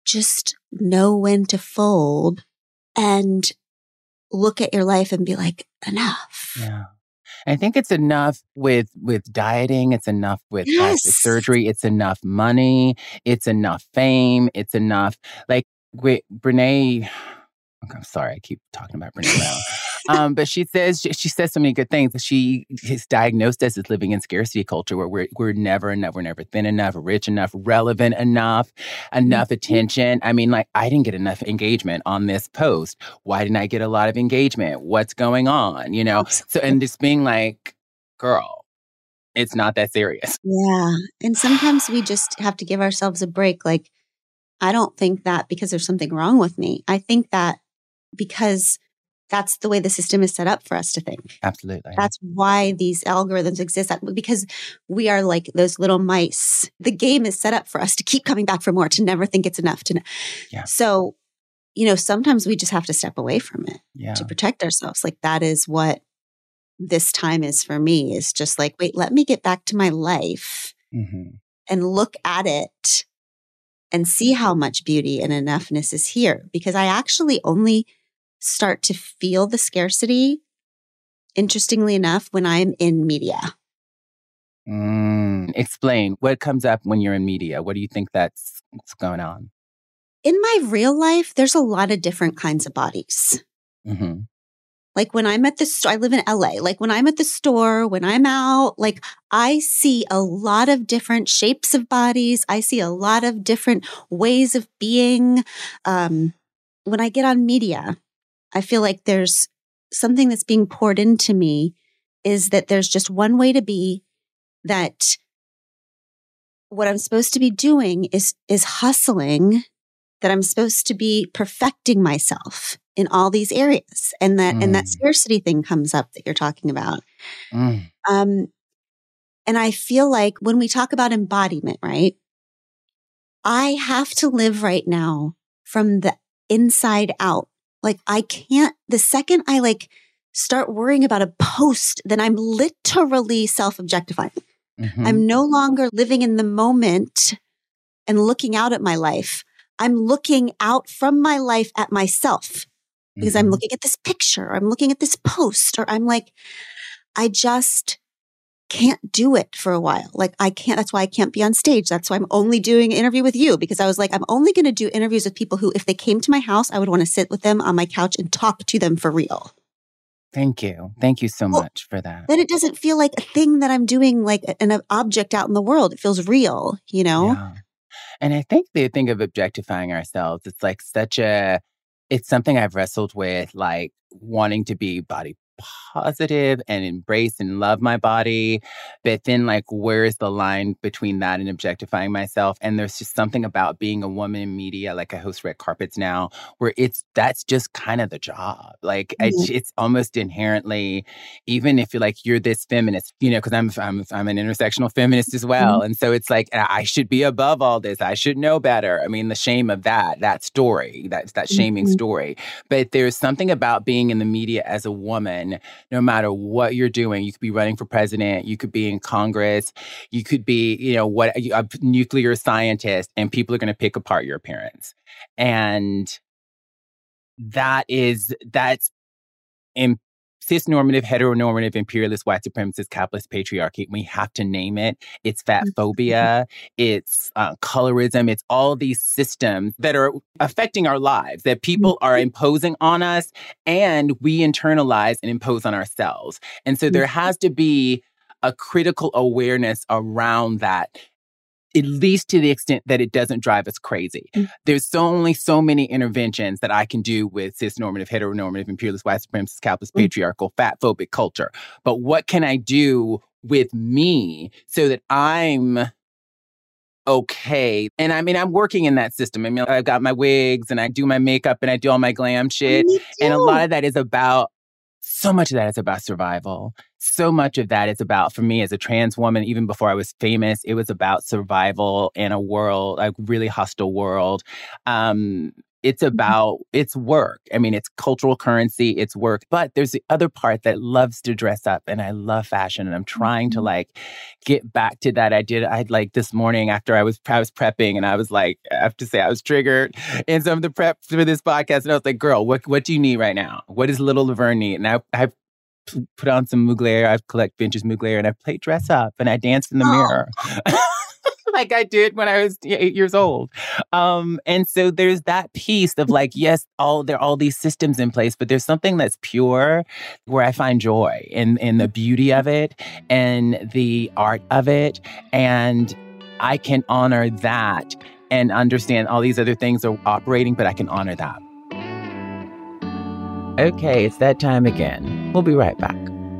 just know when to fold and look at your life and be like, enough. Yeah. I think it's enough with with dieting. It's enough with Yes. plastic surgery. It's enough money. It's enough fame. It's enough. Like with Brene, I'm sorry, I keep talking about Brene Brown. Um, but she says she, she says so many good things. She is diagnosed as living in scarcity culture, where we're we're never enough, we're never thin enough, rich enough, relevant enough, enough Mm-hmm. attention. I mean, like I didn't get enough engagement on this post. Why didn't I get a lot of engagement? What's going on? You know. So and just being like, girl, it's not that serious. Yeah. And sometimes we just have to give ourselves a break. Like, I don't think that because there's something wrong with me. I think that because that's the way the system is set up for us to think. Absolutely. That's why these algorithms exist, because we are like those little mice. The game is set up for us to keep coming back for more, to never think it's enough. To, Yeah. So, you know, sometimes we just have to step away from it Yeah. to protect ourselves. Like that is what this time is for me, is just like, wait, let me get back to my life Mm-hmm. and look at it and see how much beauty and enoughness is here. Because I actually only start to feel the scarcity, interestingly enough, when I'm in media. Mm. Explain what comes up when you're in media. What do you think that's what's going on? In my real life, there's a lot of different kinds of bodies. Mm-hmm. Like when I'm at the store, I live in L A. Like when I'm at the store, when I'm out, like I see a lot of different shapes of bodies. I see a lot of different ways of being. Um, when I get on media, I feel like there's something that's being poured into me, is that there's just one way to be, that what I'm supposed to be doing is, is hustling, that I'm supposed to be perfecting myself in all these areas. And that, Mm. and that scarcity thing comes up that you're talking about. Mm. Um, and I feel like when we talk about embodiment, right? I have to live right now from the inside out. Like I can't, the second I like start worrying about a post, then I'm literally self-objectifying. Mm-hmm. I'm no longer living in the moment and looking out at my life. I'm looking out from my life at myself, because Mm-hmm. I'm looking at this picture, or I'm looking at this post, or I'm like, I just can't do it for a while. Like I can't, that's why I can't be on stage. That's why I'm only doing an interview with you, because I was like, I'm only going to do interviews with people who, if they came to my house, I would want to sit with them on my couch and talk to them for real. Thank you. Thank you so Well, much for that. Then it doesn't feel like a thing that I'm doing, like an object out in the world. It feels real, you know? Yeah. And I think the thing of objectifying ourselves, it's like such a, it's something I've wrestled with, like wanting to be body positive and embrace and love my body. But then like, where's the line between that and objectifying myself? And there's just something about being a woman in media, like I host Red Carpets now, where it's, that's just kind of the job. Like Mhm. it's, it's almost inherently, even if you're like, you're this feminist, you know, because I'm, I'm, I'm an intersectional feminist as well. Mhm. And so it's like, I should be above all this. I should know better. I mean, the shame of that, that story, that, that shaming Mhm. story. But there's something about being in the media as a woman, no matter what you're doing. You could be running for president, you could be in Congress, you could be, you know, what a nuclear scientist, and people are going to pick apart your appearance. And that is, that's in cis-normative, heteronormative, imperialist, white supremacist, capitalist patriarchy. We have to name it. It's fat phobia. It's uh, colorism. It's all these systems that are affecting our lives, that people are imposing on us, and we internalize and impose on ourselves. And so there has to be a critical awareness around that, at least to the extent that it doesn't drive us crazy. Mm. There's so only so many interventions that I can do with cis-normative, heteronormative, imperialist, white supremacist, capitalist, Mm. patriarchal, fat-phobic culture. But what can I do with me so that I'm okay? And I mean, I'm working in that system. I mean, I've got my wigs and I do my makeup and I do all my glam shit. Me And a too. lot of that is about, so much of that is about survival. So much of that is about, for me as a trans woman, even before I was famous, it was about survival in a world, a really hostile world. Um, it's about, it's work. I mean, it's cultural currency, it's work. But there's the other part that loves to dress up, and I love fashion. And I'm trying to like get back to that. I did, I had like this morning after I was, I was prepping, and I was like, I have to say I was triggered in some of the prep for this podcast. And I was like, girl, what, what do you need right now? What does little Laverne need? And I, I've put on some Mugler. I collect vintage Mugler, and I played dress up, and I danced in the oh. mirror. Like I did when I was eight years old. Um, and so there's that piece of like, yes, all there are all these systems in place, but there's something that's pure where I find joy in, in the beauty of it and the art of it. And I can honor that and understand all these other things are operating, but I can honor that. Okay, it's that time again. We'll be right back.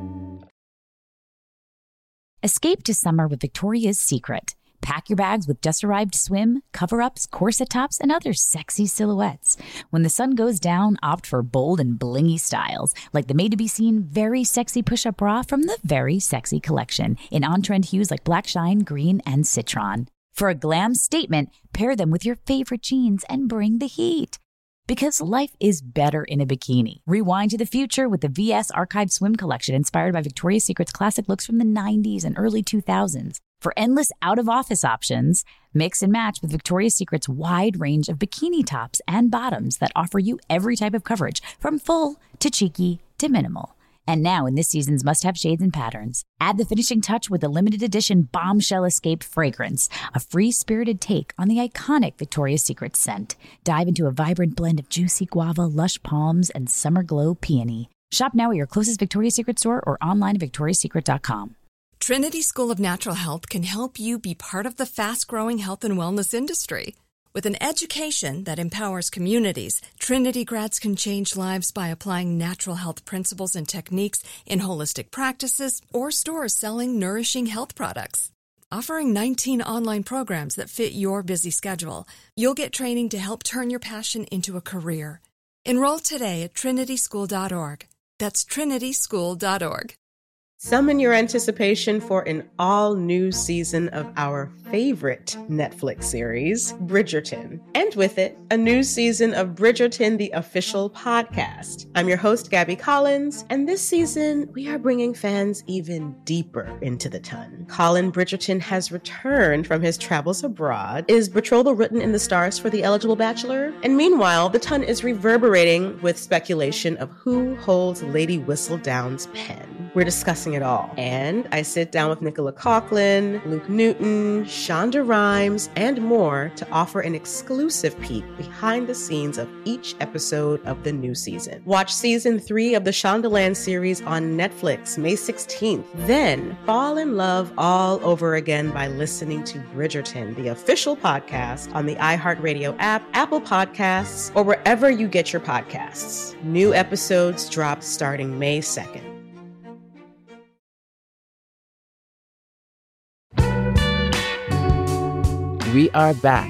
Escape to summer with Victoria's Secret. Pack your bags with just-arrived swim, cover-ups, corset tops, and other sexy silhouettes. When the sun goes down, opt for bold and blingy styles, like the made-to-be-seen Very Sexy Push-Up Bra from the Very Sexy collection, in on-trend hues like black shine, green, and citron. For a glam statement, pair them with your favorite jeans and bring the heat. Because life is better in a bikini. Rewind to the future with the V S Archive Swim Collection inspired by Victoria's Secret's classic looks from the nineties and early two thousands. For endless out-of-office options, mix and match with Victoria's Secret's wide range of bikini tops and bottoms that offer you every type of coverage, from full to cheeky to minimal. And now in this season's must-have shades and patterns, add the finishing touch with the limited edition Bombshell Escape fragrance, a free-spirited take on the iconic Victoria's Secret scent. Dive into a vibrant blend of juicy guava, lush palms, and summer glow peony. Shop now at your closest Victoria's Secret store or online at victorias secret dot com. Trinity School of Natural Health can help you be part of the fast-growing health and wellness industry. With an education that empowers communities, Trinity grads can change lives by applying natural health principles and techniques in holistic practices or stores selling nourishing health products. Offering nineteen online programs that fit your busy schedule, you'll get training to help turn your passion into a career. Enroll today at trinity school dot org. That's trinity school dot org. Summon your anticipation for an all-new season of our favorite Netflix series, Bridgerton. And with it, a new season of Bridgerton, the official podcast. I'm your host, Gabby Collins, and this season, we are bringing fans even deeper into the ton. Colin Bridgerton has returned from his travels abroad. Is betrothal written in the stars for the eligible bachelor? And meanwhile, the ton is reverberating with speculation of who holds Lady Whistledown's pen. We're discussing it all. And I sit down with Nicola Coughlan, Luke Newton, Shonda Rhimes, and more to offer an exclusive peek behind the scenes of each episode of the new season. Watch season three of the Shondaland series on Netflix May sixteenth. Then fall in love all over again by listening to Bridgerton, the official podcast, on the iHeartRadio app, Apple Podcasts, or wherever you get your podcasts. New episodes drop starting May second. We are back.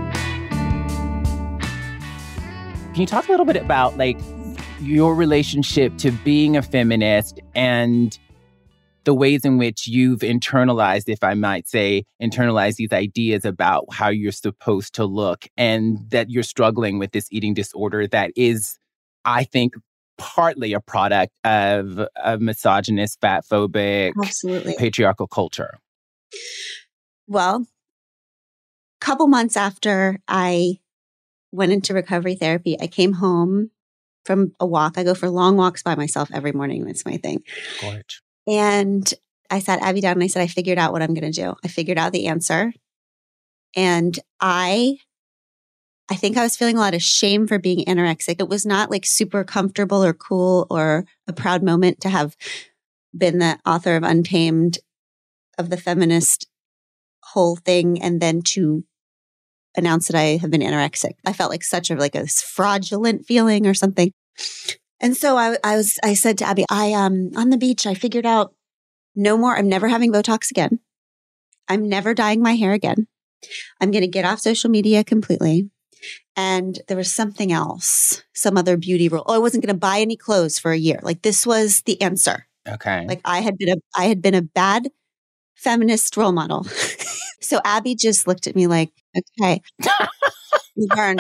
Can you talk a little bit about like your relationship to being a feminist and the ways in which you've internalized, if I might say, internalized these ideas about how you're supposed to look, and that you're struggling with this eating disorder that is, I think, partly a product of a misogynist, fatphobic, absolutely patriarchal culture? Well, couple months after I went into recovery therapy, I came home from a walk. I go for long walks by myself every morning. That's my thing. Gorge. And I sat Abby down and I said, I figured out what I'm going to do. I figured out the answer. And I, I think I was feeling a lot of shame for being anorexic. It was not like super comfortable or cool or a proud moment to have been the author of Untamed, of the feminist whole thing, and then to announce that I have been anorexic. I felt like such a like a fraudulent feeling or something. And so I, I was, I said to Abby, I, um, on the beach, I figured out no more. I'm never having Botox again. I'm never dyeing my hair again. I'm going to get off social media completely. And there was something else, some other beauty rule. Oh, I wasn't going to buy any clothes for a year. Like this was the answer. Okay. Like I had been a, I had been a bad feminist role model. So Abby just looked at me like, okay, Laverne,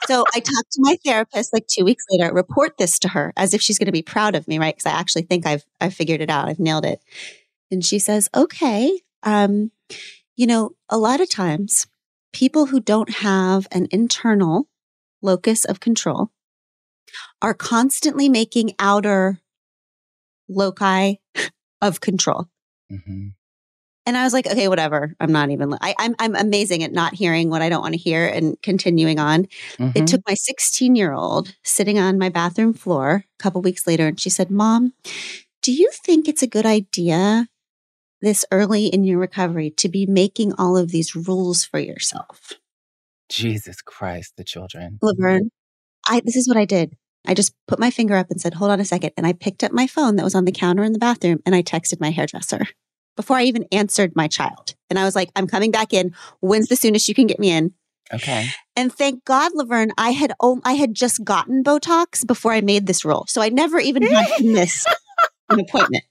So I talked to my therapist like two weeks later, report this to her as if she's going to be proud of me, right? Because I actually think I've I've figured it out. I've nailed it. And she says, okay, um, you know, a lot of times people who don't have an internal locus of control are constantly making outer loci of control. Mm-hmm. And I was like, okay, whatever. I'm not even, I, I'm, I'm amazing at not hearing what I don't want to hear and continuing on. Mm-hmm. It took my sixteen year old sitting on my bathroom floor a couple weeks later. And she said, Mom, do you think it's a good idea this early in your recovery to be making all of these rules for yourself? Jesus Christ, the children. Laverne, I, this is what I did. I just put my finger up and said, hold on a second. And I picked up my phone that was on the counter in the bathroom and I texted my hairdresser before I even answered my child. And I was like, I'm coming back in. When's the soonest you can get me in? Okay. And thank God, Laverne, I had oh, I had just gotten Botox before I made this rule. So I never even had to miss an appointment.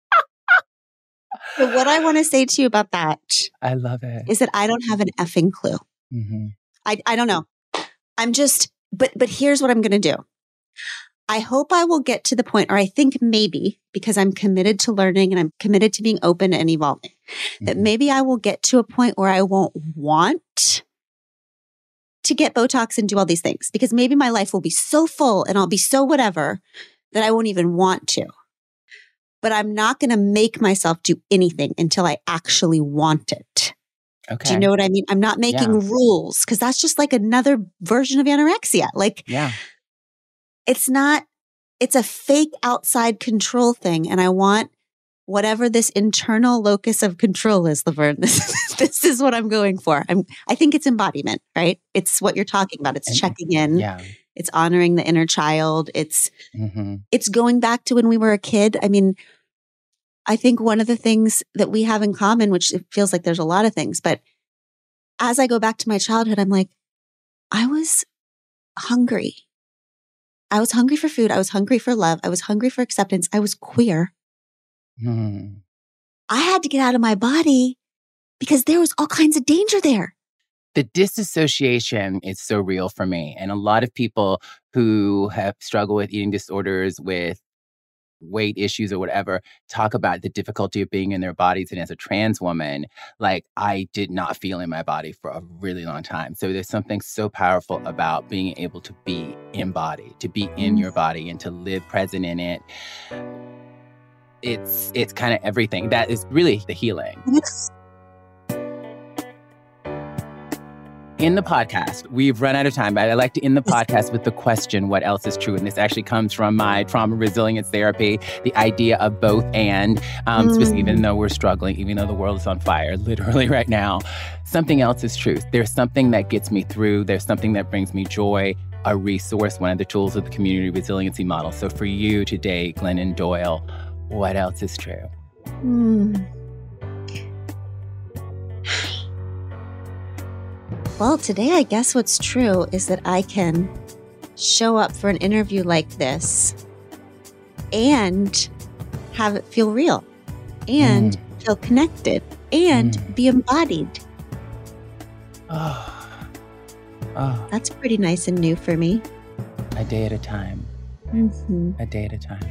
So what I want to say to you about that, I love it, is that I don't have an effing clue. Mm-hmm. I I don't know. I'm just, but but here's what I'm going to do. I hope I will get to the point, or I think maybe, because I'm committed to learning and I'm committed to being open and evolving, mm-hmm. that maybe I will get to a point where I won't want to get Botox and do all these things, because maybe my life will be so full and I'll be so whatever that I won't even want to. But I'm not going to make myself do anything until I actually want it. Okay. Do you know what I mean? I'm not making yeah. rules, because that's just like another version of anorexia. Like, yeah. It's not, it's a fake outside control thing. And I want whatever this internal locus of control is, Laverne. This, this is what I'm going for. I'm, I think it's embodiment, right? It's what you're talking about. It's and, checking in. Yeah. It's honoring the inner child. It's, mm-hmm. it's going back to when we were a kid. I mean, I think one of the things that we have in common, which it feels like there's a lot of things, but as I go back to my childhood, I'm like, I was hungry. I was hungry for food. I was hungry for love. I was hungry for acceptance. I was queer. Hmm. I had to get out of my body because there was all kinds of danger there. The disassociation is so real for me. And a lot of people who have struggled with eating disorders, with weight issues or whatever, talk about the difficulty of being in their bodies. And as a trans woman, like, I did not feel in my body for a really long time. So there's something so powerful about being able to be embodied, to be in your body and to live present in it. It's, it's kind of everything. That is really the healing. In the podcast, we've run out of time, but I like to end the podcast with the question, what else is true? And this actually comes from my trauma resilience therapy, the idea of both and, um, mm. even though we're struggling, even though the world is on fire, literally right now, something else is true. There's something that gets me through. There's something that brings me joy, a resource, one of the tools of the community resiliency model. So for you today, Glennon Doyle, what else is true? Mm. Well, today, I guess what's true is that I can show up for an interview like this and have it feel real and mm. feel connected and mm. be embodied. Oh. Oh. That's pretty nice and new for me. A day at a time. Mm-hmm. A day at a time.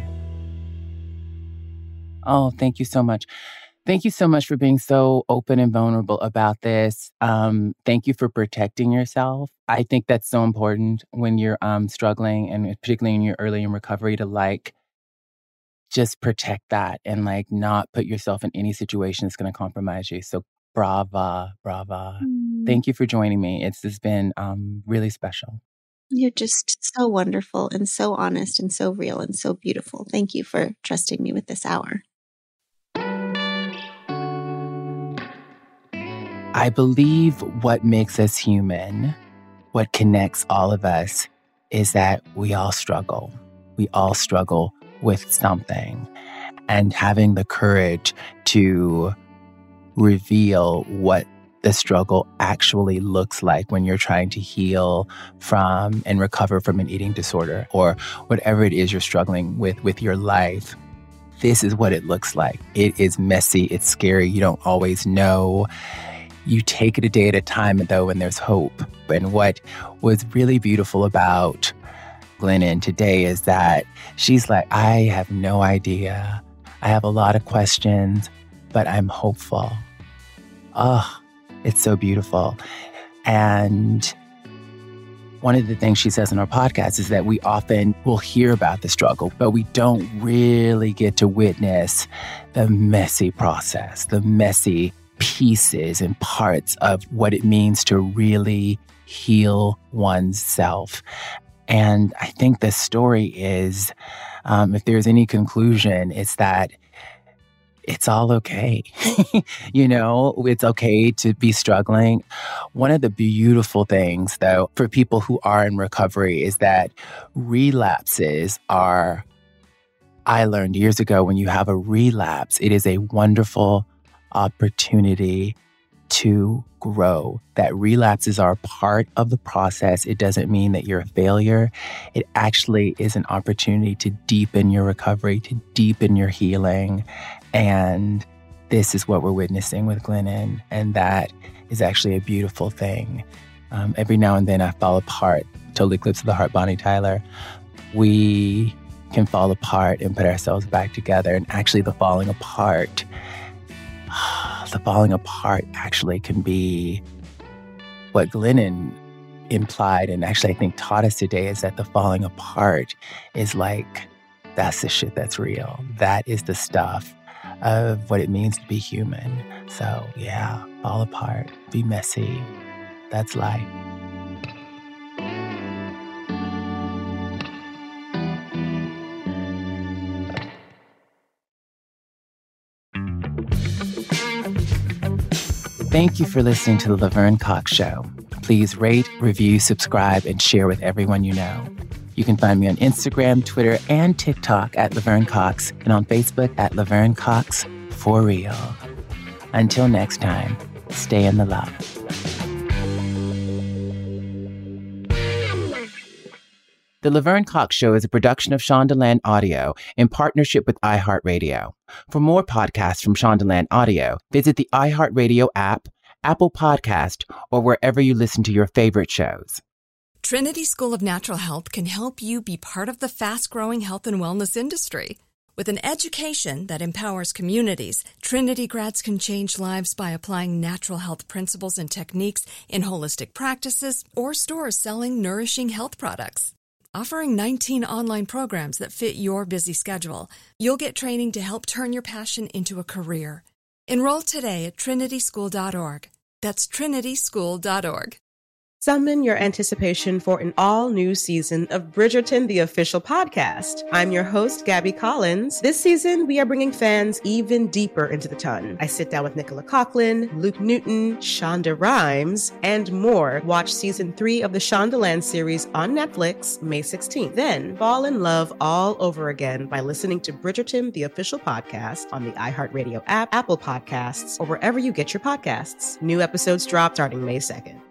Oh, thank you so much. Thank you so much for being so open and vulnerable about this. Um, thank you for protecting yourself. I think that's so important when you're um, struggling, and particularly when you're early in recovery, to like just protect that and like not put yourself in any situation that's going to compromise you. So brava, brava. Mm. Thank you for joining me. It's just been um, really special. You're just so wonderful and so honest and so real and so beautiful. Thank you for trusting me with this hour. I believe what makes us human, what connects all of us, is that we all struggle. We all struggle with something. And having the courage to reveal what the struggle actually looks like when you're trying to heal from and recover from an eating disorder, or whatever it is you're struggling with with your life. This is what it looks like. It is messy. It's scary. You don't always know you take it a day at a time, though, and there's hope. And what was really beautiful about Glennon today is that she's like, I have no idea. I have a lot of questions, but I'm hopeful. Oh, it's so beautiful. And one of the things she says in our podcast is that we often will hear about the struggle, but we don't really get to witness the messy process, the messy pieces and parts of what it means to really heal one's self. And I think the story is, um, if there's any conclusion, it's that it's all okay. You know, it's okay to be struggling. One of the beautiful things, though, for people who are in recovery is that relapses are, I learned years ago, when you have a relapse, it is a wonderful opportunity to grow. That relapses are part of the process. It doesn't mean that you're a failure. It actually is an opportunity to deepen your recovery, to deepen your healing. And this is what we're witnessing with Glennon. And that is actually a beautiful thing. Um, every now and then I fall apart. Total Eclipse of the Heart, Bonnie Tyler. We can fall apart and put ourselves back together. And actually the falling apart The falling apart actually can be what Glennon implied, and actually I think taught us today, is that the falling apart is like, that's the shit that's real. That is the stuff of what it means to be human. So yeah, fall apart, be messy. That's life. Thank you for listening to The Laverne Cox Show. Please rate, review, subscribe, and share with everyone you know. You can find me on Instagram, Twitter, and TikTok at Laverne Cox, and on Facebook at Laverne Cox for real. Until next time, stay in the love. The Laverne Cox Show is a production of Shondaland Audio in partnership with iHeartRadio. For more podcasts from Shondaland Audio, visit the iHeartRadio app, Apple Podcast, or wherever you listen to your favorite shows. Trinity School of Natural Health can help you be part of the fast-growing health and wellness industry. With an education that empowers communities, Trinity grads can change lives by applying natural health principles and techniques in holistic practices or stores selling nourishing health products. Offering nineteen online programs that fit your busy schedule, you'll get training to help turn your passion into a career. Enroll today at trinity school dot org. That's trinity school dot org. Summon your anticipation for an all-new season of Bridgerton, the official podcast. I'm your host, Gabby Collins. This season, we are bringing fans even deeper into the ton. I sit down with Nicola Coughlan, Luke Newton, Shonda Rhimes, and more. Watch season three of the Shondaland series on Netflix May sixteenth. Then fall in love all over again by listening to Bridgerton, the official podcast on the iHeartRadio app, Apple Podcasts, or wherever you get your podcasts. New episodes drop starting May second.